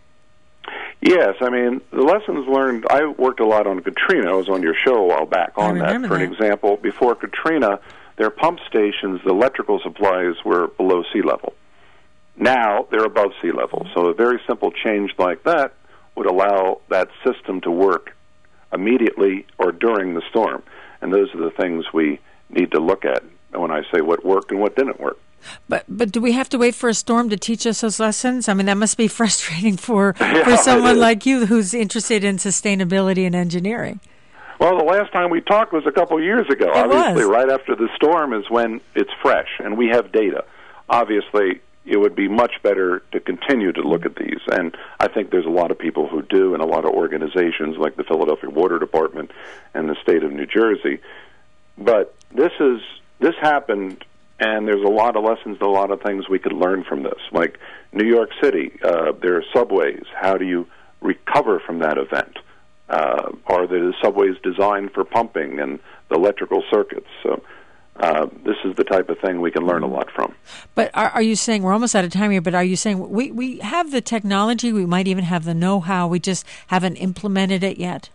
L: Yes, I mean, the lessons learned, I worked a lot on Katrina. I was on your show a while back on that. For
A: that.
L: an example, before Katrina, their pump stations, the electrical supplies were below sea level. Now they're above sea level. So a very simple change like that would allow that system to work immediately or during the storm. And those are the things we need to look at when I say what worked and what didn't work.
A: But but do we have to wait for a storm to teach us those lessons? I mean, that must be frustrating for,
L: yeah,
A: for someone like you who's interested in sustainability and engineering.
L: Well, the last time we talked was a couple years ago.
A: It
L: Obviously,
A: was.
L: right after the storm is when it's fresh, and we have data. Obviously, it would be much better to continue to look at these, and I think there's a lot of people who do, and a lot of organizations like the Philadelphia Water Department and the state of New Jersey. But this is this happened, and there's a lot of lessons, a lot of things we could learn from this. Like New York City, uh, there are subways. How do you recover from that event? Uh, are the subways designed for pumping and the electrical circuits? So uh, this is the type of thing we can learn a lot from.
A: But are, are you saying, we're almost out of time here, but are you saying we, we have the technology, we might even have the know-how, we just haven't implemented it yet?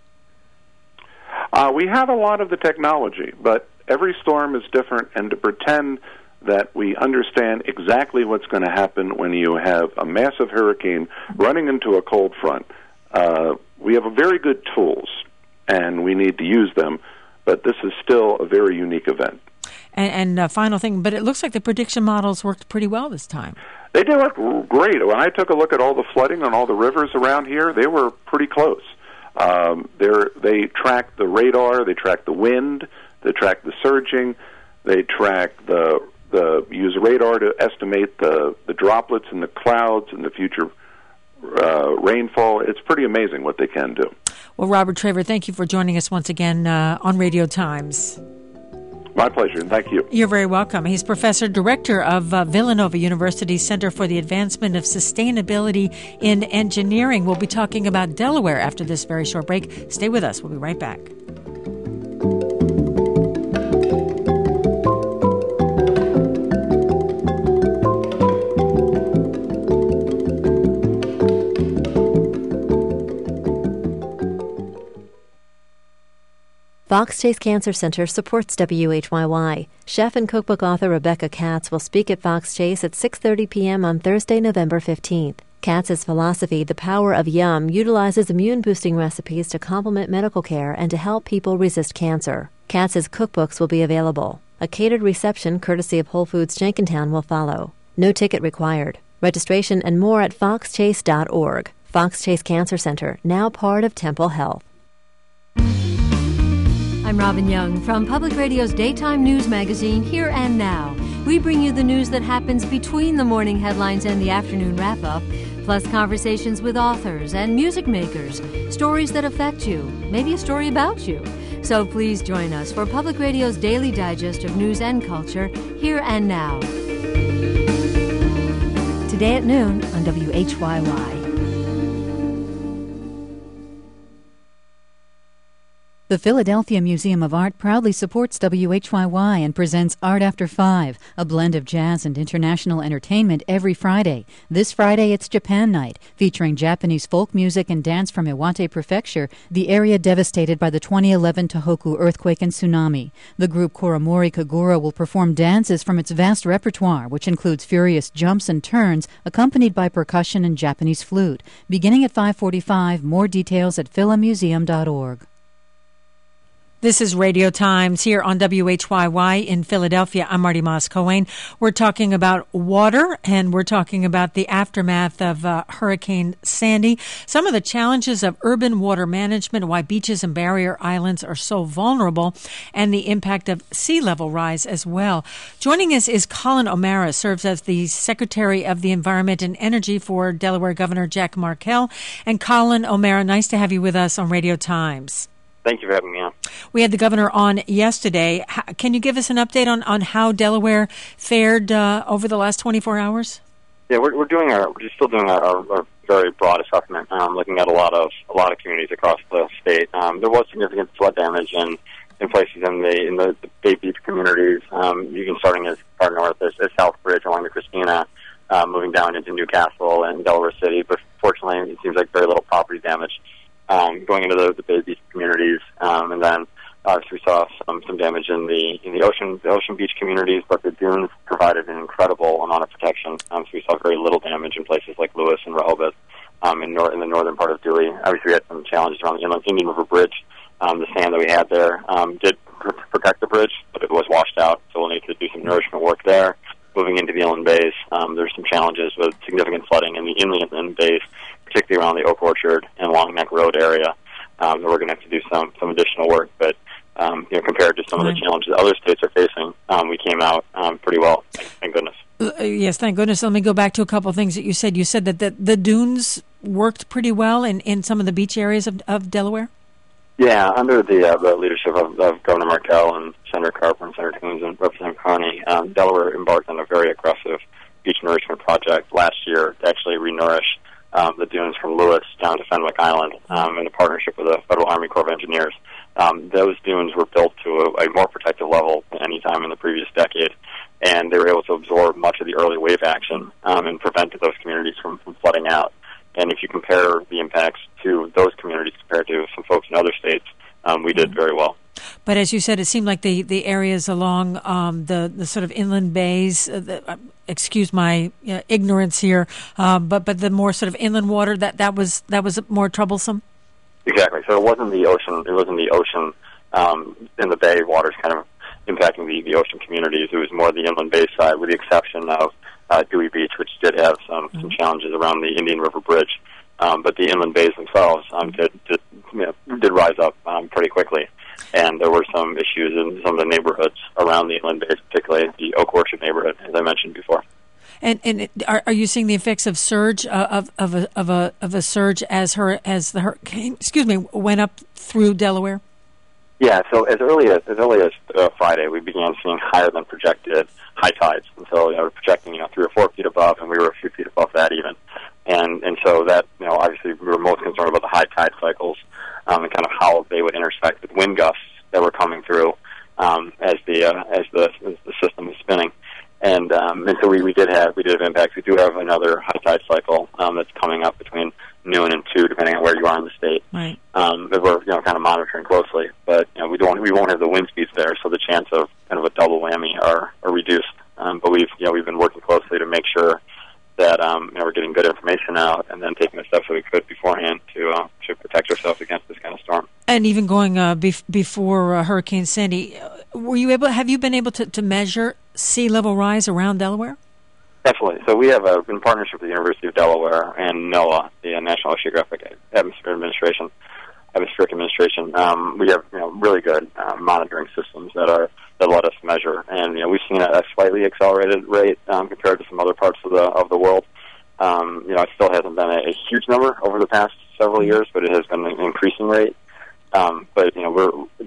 L: Uh, we have a lot of the technology, but every storm is different, and to pretend that we understand exactly what's going to happen when you have a massive hurricane running into a cold front, uh, we have very good tools, and we need to use them, but this is still a very unique event.
A: And, and uh, final thing, but it looks like the prediction models worked pretty well this time.
L: They did work great. When I took a look at all the flooding on all the rivers around here, they were pretty close. Um, they track the radar, they track the wind, they track the surging, they track the the use radar to estimate the, the droplets in the clouds and the future Uh, rainfall. It's pretty amazing what they can do.
A: Well, Robert Traver, thank you for joining us once again uh, on Radio Times.
L: My pleasure, and thank you.
A: You're very welcome. He's Professor Director of uh, Villanova University Center for the Advancement of Sustainability in Engineering. We'll be talking about Delaware after this very short break. Stay with us. We'll be right back.
F: Fox Chase Cancer Center supports W H Y Y. Chef and cookbook author Rebecca Katz will speak at Fox Chase at six thirty p.m. on Thursday, November fifteenth. Katz's philosophy, The Power of Yum, utilizes immune-boosting recipes to complement medical care and to help people resist cancer. Katz's cookbooks will be available. A catered reception courtesy of Whole Foods Jenkintown will follow. No ticket required. Registration and more at fox chase dot org. Fox Chase Cancer Center, now part of Temple Health.
N: I'm Robin Young from Public Radio's daytime news magazine, Here and Now. We bring you the news that happens between the morning headlines and the afternoon wrap-up, plus conversations with authors and music makers, stories that affect you, maybe a story about you. So please join us for Public Radio's daily digest of news and culture, Here and Now. Today at noon on W H Y Y.
O: The Philadelphia Museum of Art proudly supports W H Y Y and presents Art After Five, a blend of jazz and international entertainment every Friday. This Friday, it's Japan Night, featuring Japanese folk music and dance from Iwate Prefecture, the area devastated by the twenty eleven Tohoku earthquake and tsunami. The group Koramori Kagura will perform dances from its vast repertoire, which includes furious jumps and turns, accompanied by percussion and Japanese flute. Beginning at five forty-five, more details at philamuseum dot org.
A: This is Radio Times here on W H Y Y in Philadelphia. I'm Marty Moss-Cohen. We're talking about water, and we're talking about the aftermath of uh, Hurricane Sandy, some of the challenges of urban water management, why beaches and barrier islands are so vulnerable, and the impact of sea level rise as well. Joining us is Colin O'Mara, serves as the Secretary of the Environment and Energy for Delaware Governor Jack Markell. And Colin O'Mara, nice to have you with us on Radio Times.
P: Thank you for having me on.
A: We had the governor on yesterday. How, can you give us an update on, on how Delaware fared uh, over the last twenty-four hours?
P: Yeah, we're we're doing our we're still doing our, our, our very broad assessment, um, looking at a lot of a lot of communities across the state. Um, there was significant flood damage in, in places in the in the, the Bay Beach communities. Um, you can starting as far north as, as Southbridge along the Christina, uh, moving down into Newcastle and Delaware City. But fortunately, it seems like very little property damage. Um, going into the, the Bay Beach communities, um, and then obviously we saw some, some damage in the in the ocean the ocean beach communities, but the dunes provided an incredible amount of protection. Um, so we saw very little damage in places like Lewis and Rehoboth, um, in, nor- in the northern part of Dewey. Obviously we had some challenges around the Inland Indian River Bridge. Um, the sand that we had there um, did pr- protect the bridge, but it was washed out, so we'll need to do some nourishment work there. Moving into the inland bays, um, there's some challenges with significant flooding in the inland bays, particularly around the Oak Orchard and Long Neck Road area. Um, we're going to have to do some, some additional work, but um, you know, compared to some of the challenges other states are facing, um, we came out um, pretty well, thank goodness.
A: Uh, yes, thank goodness. Let me go back to a couple of things that you said. You said that the, the dunes worked pretty well in, in some of the beach areas of, of Delaware?
P: Yeah, under the, uh, the leadership of, of Governor Markell and Senator Carper and Senator Coons and Representative Carney, um, Delaware embarked on a very aggressive beach nourishment project last year to actually re-nourish um, the dunes from Lewis down to Fenwick Island um, in a partnership with the Federal Army Corps of Engineers. Um, those dunes were built to a, a more protective level than any time in the previous decade, and they were able to absorb much of the early wave action um, and prevented those communities from, from flooding out. And if you compare the impacts to those communities compared to some folks in other states, um, we did very well.
A: But as you said, it seemed like the, the areas along um, the, the sort of inland bays, uh, the, uh, excuse my uh, ignorance here, uh, but but the more sort of inland water, that, that was that was more troublesome?
P: Exactly. So it wasn't the ocean, it wasn't the ocean um, in the bay waters kind of impacting the, the ocean communities. It was more the inland bay side, with the exception of uh, Dewey Beach, which did have some, mm-hmm. some challenges around the Indian River Bridge. Um, but the inland bays themselves um, did, did, you know, did rise up um, pretty quickly. And there were some issues in some of the neighborhoods around the inland bays, particularly the Oak Orchard neighborhood, as I mentioned before.
A: And and it, are are you seeing the effects of surge uh, of of a of a of a surge as her as the hurricane excuse me went up through Delaware?
P: Yeah. So as early as as early as uh, Friday, we began seeing higher than projected high tides. And so you know, we're projecting you know three or four feet above, and we were a few feet above that even. And and so that you know obviously we were most concerned about the high tide cycles. Um, and kind of how they would intersect with wind gusts that were coming through um, as the uh, as the as the system was spinning, and um, and so we, we did have we did have impacts. We do have another high tide cycle um, that's coming up between noon and two, depending on where you are in the state.
A: Right.
P: Um, that we're you know kind of monitoring closely, but you know we don't we won't have the wind speeds there, so the chance of kind of a double whammy are, are reduced. Um, but we've you know we've been working closely to make sure that um, you know, we're getting good information out and then taking the steps that we could beforehand to uh, to protect ourselves against this kind of storm.
A: And even going uh, bef- before uh, Hurricane Sandy, were you able? Have you been able to, to measure sea level rise around Delaware?
P: Absolutely. So we have a in partnership with the University of Delaware and NOAA, the National Oceanographic Atmospheric Administration. Atmospheric Administration. Um, we have you know really good uh, monitoring systems that are that let us measure, and you know we've seen a, a slightly accelerated rate um, compared to some other parts of the of the world. Um, you know, it still hasn't been a, a huge number over the past several years, but it has been an increasing rate. Um, but you know, we're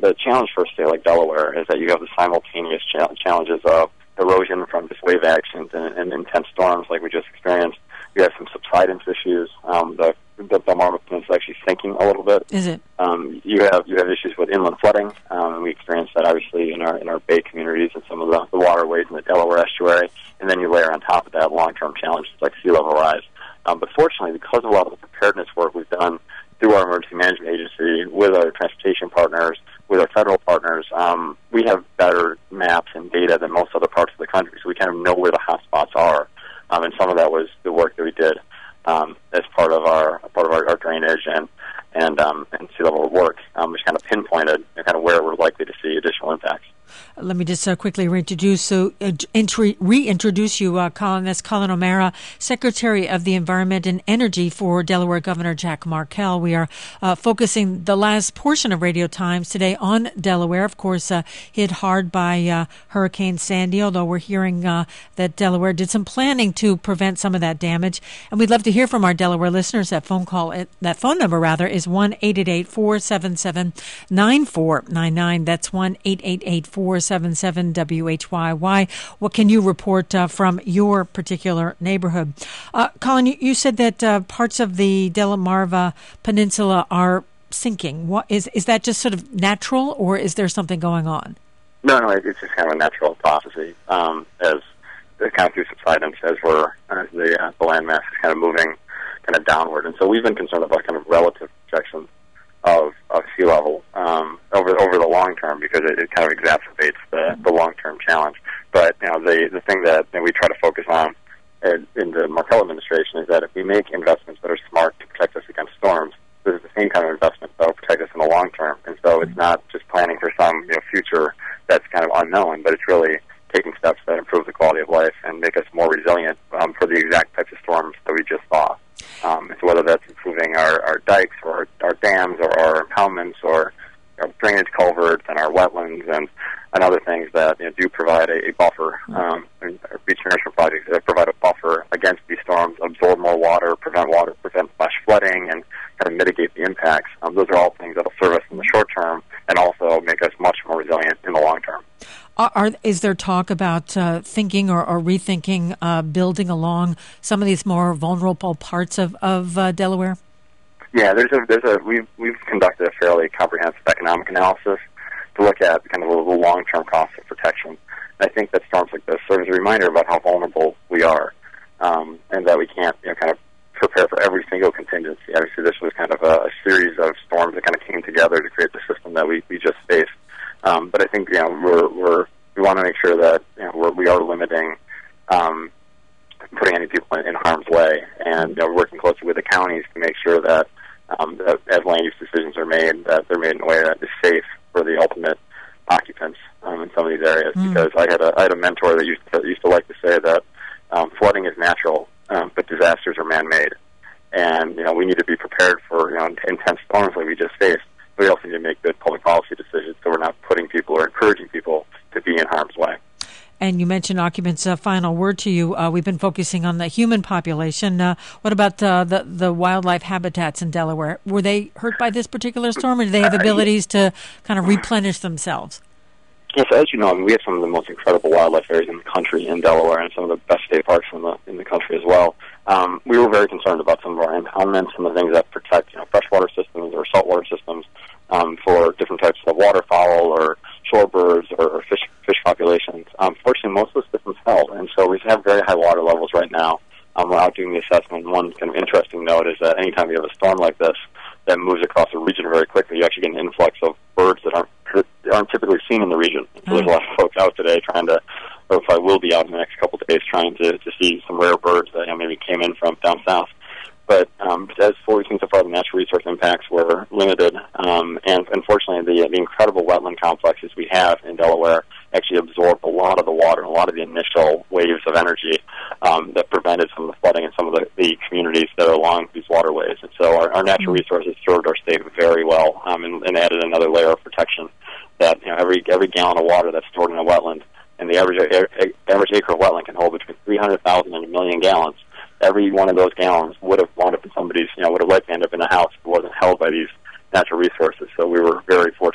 P: the challenge for a state like Delaware is that you have the simultaneous cha- challenges of erosion from just wave actions and, and intense storms like we just experienced. You have some subsidence issues. Um, the the Delmarva Peninsula is actually sinking a little bit.
A: Is it?
P: Um, you have you have issues with inland flooding. Um, and we experienced that obviously in our in our bay communities and some of the, the waterways in the Delaware estuary. And then you layer on top of that long-term challenges like sea level rise. Um, but fortunately, because of a lot of the preparedness work we've done through our emergency management agency, with our transportation partners, with our federal partners, um, we have better maps and data than most other parts of the country. So we kind of know where the hotspots are. Um, and some of that was the work that we did um, as part of our part of our, our drainage and and um, and sea level work, um, which kind of pinpointed kind of where we're likely to see additional impacts.
A: Let me just uh, quickly reintroduce so uh, intri- reintroduce you, uh, Colin. That's Colin O'Mara, Secretary of the Environment and Energy for Delaware Governor Jack Markell. We are uh, focusing the last portion of Radio Times today on Delaware, of course, uh, hit hard by uh, Hurricane Sandy, although we're hearing uh, that Delaware did some planning to prevent some of that damage. And we'd love to hear from our Delaware listeners. That phone call, that phone number, rather, is one eight eight eight, four seven seven, nine four nine nine. That's one eight eight eight, four seven seven, W H Y Y. What can you report uh, from your particular neighborhood? Uh, Colin, you, you said that uh, parts of the Delmarva Peninsula are sinking. What is is that just sort of natural, or is there something going on?
P: No, no, it's just kind of a natural process um, as the kind of through subsidence as we're as the uh, the landmass is kind of moving kind of downward, and so we've been concerned about kind of relative projections of, of sea level um, over over the long term because it, it kind of exacerbates the, the long term challenge. But you know, the the thing that, that we try to focus on in, in the Markell administration is that if we make investments that are smart to protect us against storms, this is the same kind of investment that will protect us in the long term. And so it's not just planning for some you know, future that's kind of unknown, but it's really taking steps that improve the quality of life and make us more resilient um, for the exact types of storms that we just saw. Um, so whether that's improving our, our dikes or our, our dams or our impoundments or our drainage culverts and our wetlands and, and other things that you know, do provide a, a buffer, um, and beach nourishment projects that provide a buffer against these storms, absorb more water, prevent water, prevent flash flooding, and kind of mitigate the impacts. Um, those are all things that will serve us in the short term and also make us much more resilient in the long term.
A: Are, are, is there talk about uh, thinking or, or rethinking uh, building along some of these more vulnerable parts of, of uh, Delaware?
P: Yeah, there's a there's a we've we've conducted a fairly comprehensive economic analysis to look at kind of the long-term costs of protection. And I think that storms like this serve as a reminder about how vulnerable we are, um, and that we can't you know kind of prepare for every single contingency. Obviously, this was kind of a, a series of storms that kind of came together to create the system that we, we just faced. Um, but I think you know we're, we're we want to make sure that you know we're, we are limiting um, putting any people in, in harm's way, and you know, working closely with the counties to make sure that, um, that as land use decisions are made, that they're made in a way that is safe for the ultimate occupants um, in some of these areas. Mm. Because I had a I had a mentor that used to, used to like to say that um, flooding is natural, um, but disasters are man-made, and you know we need to be prepared for you know intense storms like we just faced. We also need to make good public policy decisions so we're not putting people or encouraging people to be in harm's way.
A: And you mentioned occupants. Uh, final word to you. Uh, we've been focusing on the human population. Uh, what about uh, the the wildlife habitats in Delaware? Were they hurt by this particular storm, or do they have abilities to kind of replenish themselves?
P: Yes, as you know, I mean, we have some of the most incredible wildlife areas in the country in Delaware, and some of the best state parks in the in the country as well. Um, we were very concerned about some of our impoundments and the things that protect, you know, freshwater systems or saltwater systems um, for different types of waterfowl or shorebirds or, or fish fish populations. Um, fortunately, most of the systems held, and so we have very high water levels right now. Um, we're out doing the assessment. One kind of interesting note is that anytime you have a storm like this that moves across a region very quickly, you actually get an influx of birds that aren't aren't typically seen in the region. So there's a lot of folks out today trying to, or if I will be out in the next couple of days, trying to, to see some rare birds that you know, maybe came in from down south. But um, as for we've seen so far, the natural resource impacts were limited, um, and unfortunately, the, the incredible wetland complexes we have in Delaware actually absorbed a lot of the water, a lot of the initial waves of energy um, that prevented some of the flooding in some of the, the communities that are along these waterways. And so our, our natural resources served our state very well um, and, and added another layer of protection. That you know, every every gallon of water that's stored in a wetland, and the average average acre of wetland can hold between three hundred thousand and a million gallons. Every one of those gallons would have wound up in somebody's, you know, would have likely ended up in a house if it wasn't held by these natural resources. So we were very fortunate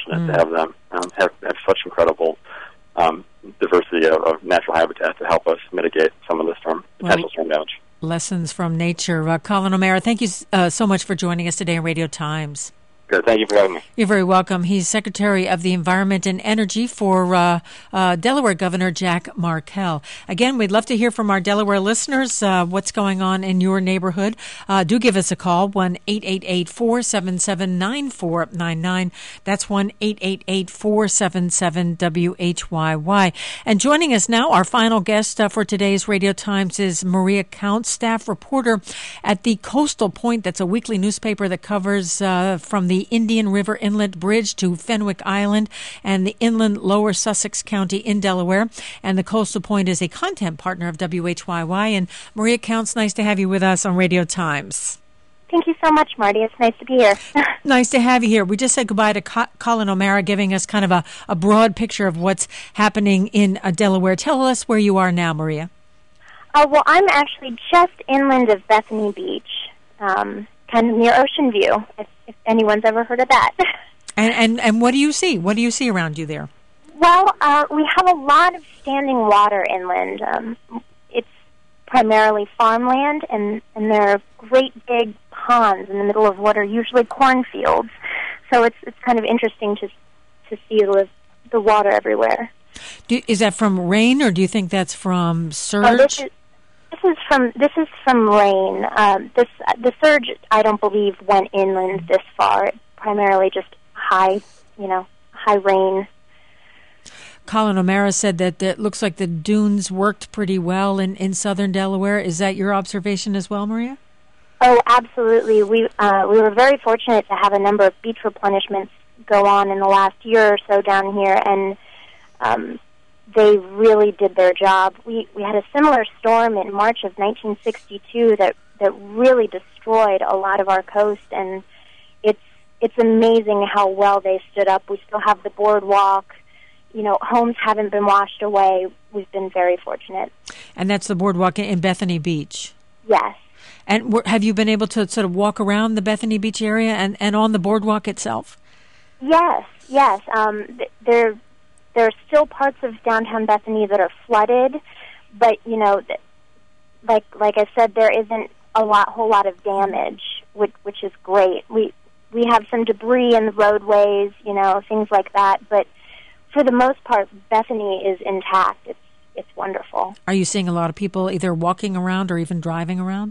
P: fortunate mm. to have them um, have, have such incredible um, diversity of, of natural habitat to help us mitigate some of the storm potential well, storm damage.
A: Lessons from nature. Uh, Colin O'Mara, thank you uh, so much for joining us today on Radio Times.
P: Good. Thank you for having me.
A: You're very welcome. He's Secretary of the Environment and Energy for uh, uh, Delaware Governor Jack Markell. Again, we'd love to hear from our Delaware listeners uh, what's going on in your neighborhood. Uh, do give us a call, one eight eight eight, four seven seven, nine four nine nine. That's one eight eight eight, four seven seven, W H Y Y. And joining us now, our final guest uh, for today's Radio Times is Maria Counts, staff reporter at the Coastal Point. That's a weekly newspaper that covers uh, from the Indian River Inlet Bridge to Fenwick Island and the inland lower Sussex County in Delaware. And the Coastal Point is a content partner of W H Y Y. And Maria Counts, nice to have you with us on Radio Times.
Q: Thank you so much, Marty. It's nice to be here.
A: Nice to have you here. We just said goodbye to Co- Colin O'Mara, giving us kind of a, a broad picture of what's happening in uh, Delaware. Tell us where you are now, Maria.
Q: Uh, well, I'm actually just inland of Bethany Beach, um, kind of near Ocean View, if, if anyone's ever heard of that.
A: and, and and what do you see? What do you see around you there?
Q: Well, uh, we have a lot of standing water inland. Um, it's primarily farmland, and, and there are great big ponds in the middle of what are usually cornfields. So it's it's kind of interesting to to see the, the water everywhere.
A: Do, is that from rain, or do you think that's from surge?
Q: Oh, this is, This is from this is from rain. Um, this the surge, I don't believe, went inland this far. Primarily, just high, you know, high rain.
A: Colin O'Mara said that it looks like the dunes worked pretty well in, in southern Delaware. Is that your observation as well, Maria?
Q: Oh, absolutely. We uh, we were very fortunate to have a number of beach replenishments go on in the last year or so down here, and um, they really did their job. We we had a similar storm in March of nineteen sixty-two that, that really destroyed a lot of our coast, and it's it's amazing how well they stood up. We still have the boardwalk. You know, homes haven't been washed away. We've been very fortunate.
A: And that's the boardwalk in Bethany Beach?
Q: Yes.
A: And have you been able to sort of walk around the Bethany Beach area and, and on the boardwalk itself?
Q: Yes, yes. Um, th- there There are still parts of downtown Bethany that are flooded, but, you know, th- like like I said, there isn't a lot, whole lot of damage, which, which is great. We we have some debris in the roadways, you know, things like that, but for the most part, Bethany is intact. It's it's wonderful.
A: Are you seeing a lot of people either walking around or even driving around?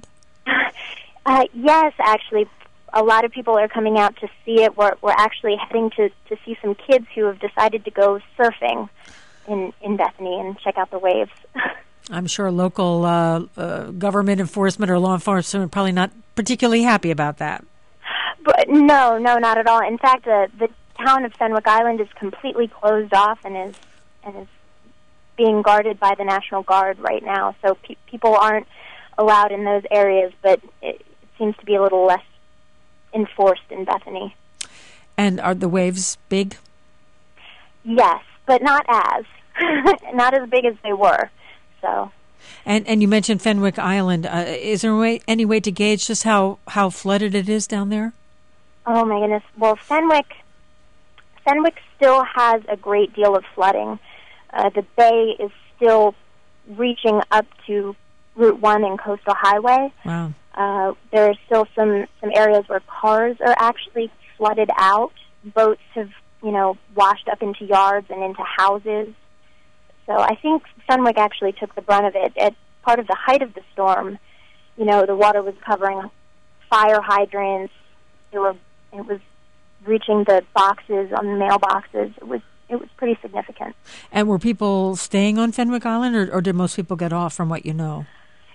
Q: uh, yes, actually. A lot of people are coming out to see it. We're, we're actually heading to, to see some kids who have decided to go surfing in, in Bethany and check out the waves.
A: I'm sure local uh, uh, government enforcement or law enforcement are probably not particularly happy about that.
Q: But no, no, not at all. In fact, the, the town of Fenwick Island is completely closed off and is and is being guarded by the National Guard right now. So pe- people aren't allowed in those areas, but it, it seems to be a little less enforced in Bethany.
A: And are the waves big?
Q: Yes, but not as not as big as they were. So.
A: And and you mentioned Fenwick Island. Uh, is there a way, any way to gauge just how, how flooded it is down there?
Q: Oh my goodness! Well, Fenwick Fenwick still has a great deal of flooding. Uh, the bay is still reaching up to Route One and Coastal Highway.
A: Wow.
Q: Uh, there are still some, some areas where cars are actually flooded out. Boats have, you know, washed up into yards and into houses. So I think Fenwick actually took the brunt of it. At part of the height of the storm, you know, the water was covering fire hydrants. It, were, it was reaching the boxes on the mailboxes. It was it was pretty significant.
A: And were people staying on Fenwick Island, or, or did most people get off from what you know?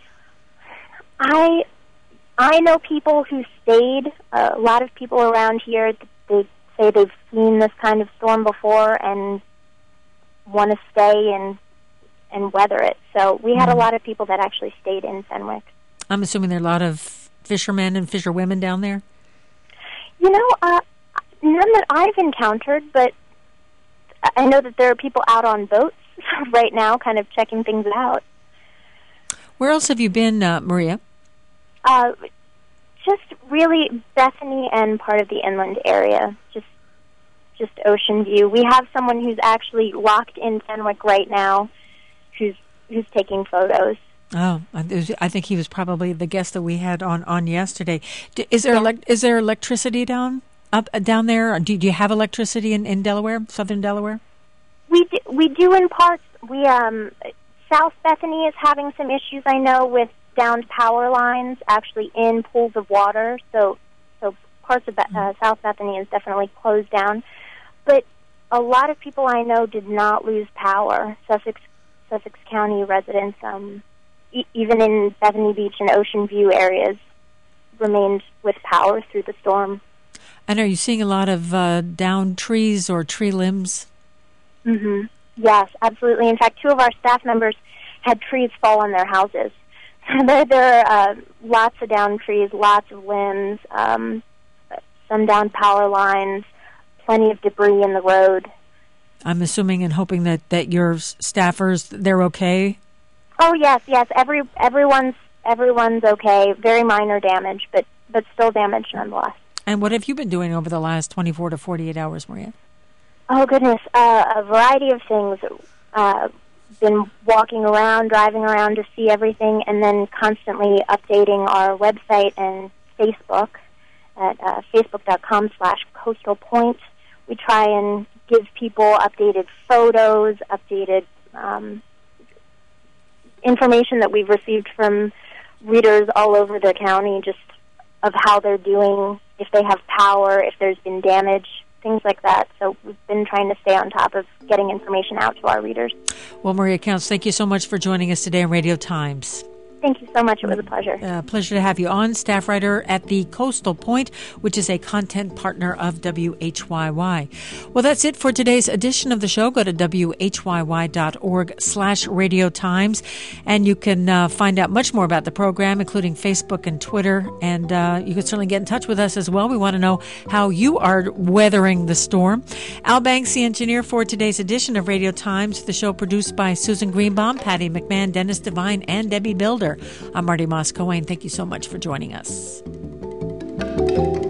Q: I... I know people who stayed. Uh, a lot of people around here, they say they've seen this kind of storm before and want to stay and and weather it. So we had a lot of people that actually stayed in Fenwick.
A: I'm assuming there are a lot of fishermen and fisherwomen down there?
Q: You know, uh, none that I've encountered, but I know that there are people out on boats right now kind of checking things out.
A: Where else have you been, uh, Maria?
Q: Uh, just really Bethany and part of the inland area, just just Ocean View. We have someone who's actually locked in Fenwick right now, who's who's taking photos.
A: Oh, I think he was probably the guest that we had on, on yesterday. Is there yeah. elect, is there electricity down up down there? Do, do you have electricity in, in Delaware, southern Delaware?
Q: We do, we do in parts. We um, South Bethany is having some issues, I know, with downed power lines actually in pools of water. So so parts of uh, South Bethany is definitely closed down. But a lot of people I know did not lose power. Sussex Sussex County residents. Um, even in Bethany Beach and Ocean View areas, remained with power through the storm.
A: And are you seeing a lot of uh, downed trees or tree limbs?
Q: Mm-hmm. Yes, absolutely. In fact, two of our staff members had trees fall on their houses. there, there are uh, lots of downed trees, lots of limbs, um, some downed power lines, plenty of debris in the road.
A: I'm assuming and hoping that, that your staffers, they're okay?
Q: Oh yes, yes. Every everyone's everyone's okay. Very minor damage, but but still damage nonetheless.
A: And what have you been doing over the last twenty-four to forty-eight hours, Maria?
Q: Oh goodness, uh, a variety of things. Uh, been walking around, driving around to see everything, and then constantly updating our website and Facebook at uh, facebook dot com slash coastal point. We try and give people updated photos, updated. Um, information that we've received from readers all over the county, just of how they're doing, if they have power, if there's been damage, things like that. So we've been trying to stay on top of getting information out to our readers.
A: Well, Maria Counts, thank you so much for joining us today on Radio Times.
Q: Thank you so much. It was a pleasure.
A: Uh, pleasure to have you on, staff writer at the Coastal Point, which is a content partner of W H Y Y. Well, that's it for today's edition of the show. Go to W H Y Y dot org slash Radio Times, and you can uh, find out much more about the program, including Facebook and Twitter, and uh, you can certainly get in touch with us as well. We want to know how you are weathering the storm. Al Banks, the engineer for today's edition of Radio Times, the show produced by Susan Greenbaum, Patty McMahon, Dennis Devine, and Debbie Builder. I'm Marty Moss-Cohen. Thank you so much for joining us.